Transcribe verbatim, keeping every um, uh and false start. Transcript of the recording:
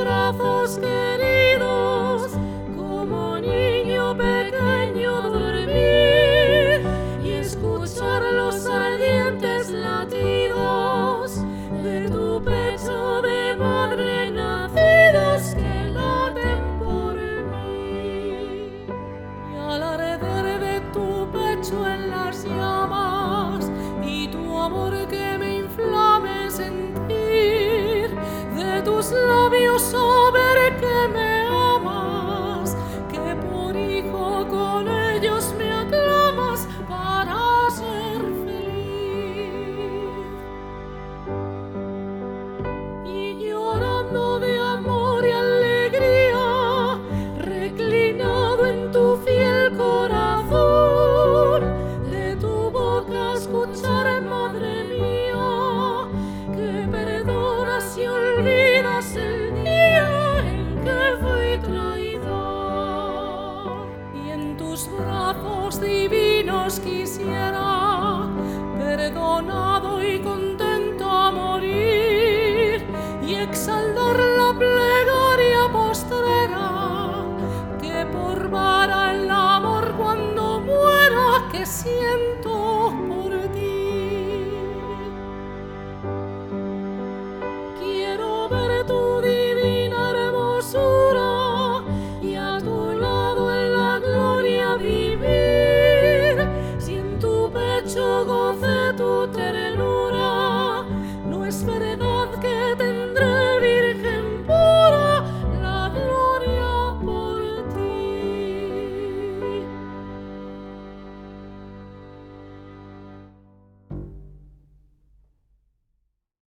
brazos queridos, como niño pequeño dormir y escuchar los ardientes latidos de tu pecho de madre nacidos que laten por mí. Y al arder de tu pecho en las llamas y tu amor que me inflame sentir, de tus labios saber que me amas, que por hijo con ellos me aclamas para ser feliz. Y llorando de amor y alegría, reclinado en tu fiel corazón, de tu boca escuchar, madre mía, que perdonas y olvidas el día en que fui traidor. Y en tus brazos divinos quisiera, perdonado y contento a morir, y exaltar la plegaria postrera, que por vara el amor cuando muera que siento